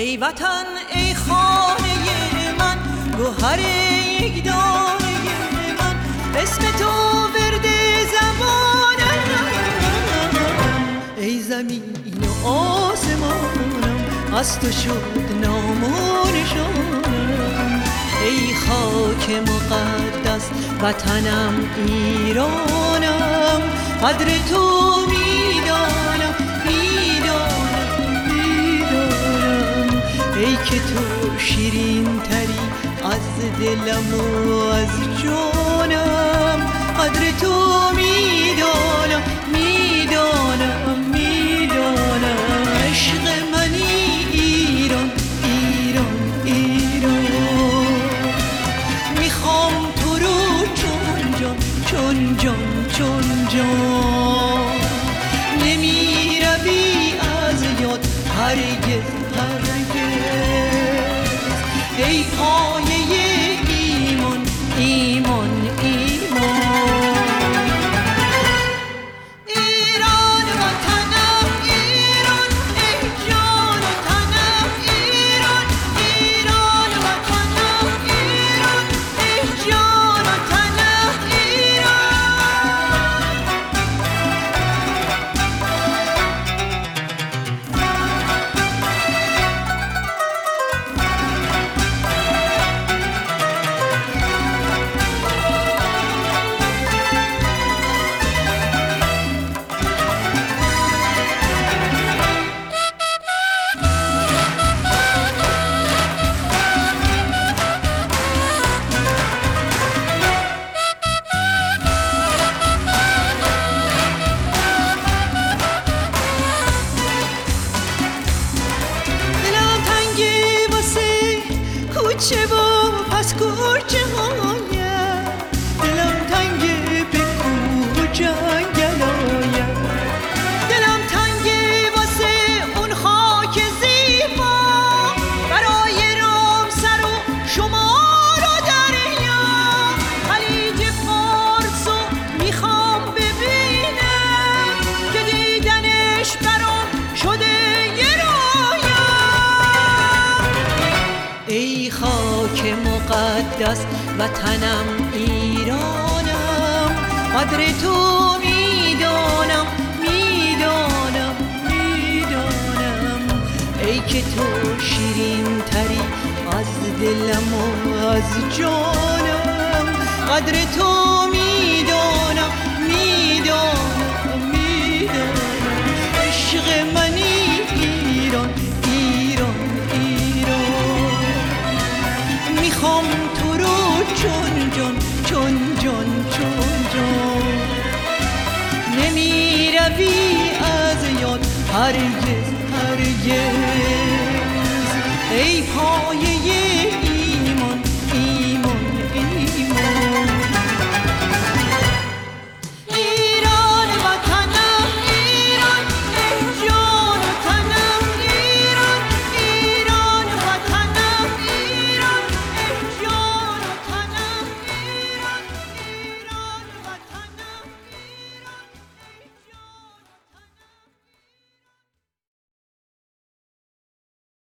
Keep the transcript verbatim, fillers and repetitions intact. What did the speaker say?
ای وطن ای خانه من، گوهر یک دانه من، اسم تو ورد زبانم. ای زمین و آسمانم، از تو شد نام و نشانم. ای خاک مقدس وطنم ایرانم، قدر تو میدانم میدانم میدانم. ای که تو شیرین تری از دلم و از جانم، قدر تو میدانم میدانم میدانم. عشق منی ایران ایران ایران، میخوام تو رو چون جان چون جان چون جان. نمیروی از یاد هرگز هرگز. ای پایه ایمان ایمان ایمان. ایران وطنم ایران، ای جان و تنم ایران. ایران وطنم ایران، ای جان و تنم ایران. کوچه و پس کوچه هایم، دلم تنگه به کوه و جنگل هایم. دلم تنگه واسه اون خاک زیبا، برای رامسر و شمال و دریا. خلیج فارس رو میخوام ببینم، که دیدنش برام شده یه رویا. ای خاک مقدس وطنم ایرانم، قدر تو میدانم میدانم میدانم. ای که تو شیرین تری از دلم و از جانم، قدر تو میدانم میدانم میدانم. عشق من